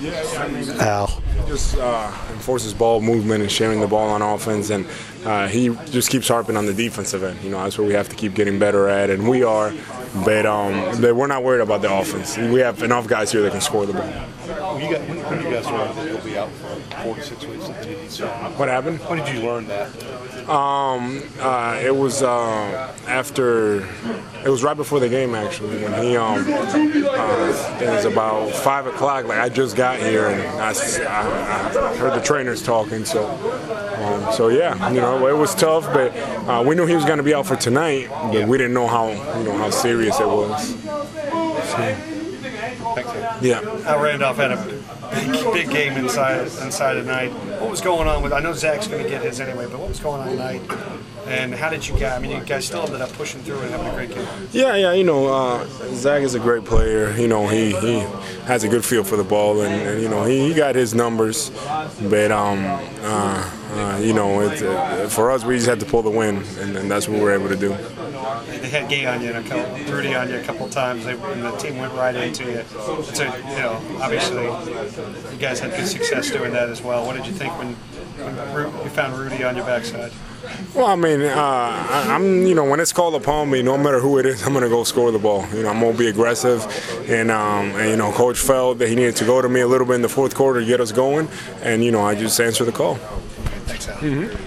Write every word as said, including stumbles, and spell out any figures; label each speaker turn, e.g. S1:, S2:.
S1: Al.
S2: Just uh, enforces ball movement and sharing the ball on offense, and uh, he just keeps harping on the defensive end. You know, that's what we have to keep getting better at, and we are. But, um, but we're not worried about the offense. We have enough guys here that can score the ball.
S3: When you, got, when, when you guys learned that you'll be out for four to six weeks,
S2: what happened?
S3: When did you learn that?
S2: Um, uh, it was uh, after. It was right before the game, actually. When he, um, uh, it was about five o'clock. Like I just got here, and I, I, I heard the trainers talking. So, um, so yeah, you know, it was tough, but uh, we knew he was going to be out for tonight, but yeah. we didn't know how, you know, how serious it was. So, yeah.
S4: Al Randolph had a big, big game inside inside tonight. What was going on with? I know Zach's going to get his anyway, but what was going on tonight? And how did you guys? I mean, you guys still ended up pushing through and having a great game.
S2: Yeah, yeah. You know, uh, Zach is a great player. You know, he, he has a good feel for the ball, and, and you know, he, he got his numbers. But um, uh, uh, you know, it, uh, for us, we just had to pull the win, and, and that's what we were able to do.
S4: They had Gay on you, and a couple, Rudy on you a couple of times, they, and the team went right into you. So, you know, obviously, you guys had good success doing that as well. What did you think when, when you found Rudy on your backside?
S2: Well, I mean, uh, I, I'm, you know, when it's called upon me, no matter who it is, I'm going to go score the ball. You know, I'm going to be aggressive. And, um, and, you know, Coach felt that he needed to go to me a little bit in the fourth quarter to get us going. And, you know, I just answered the call.
S4: Thanks, Al.
S2: Mm-hmm.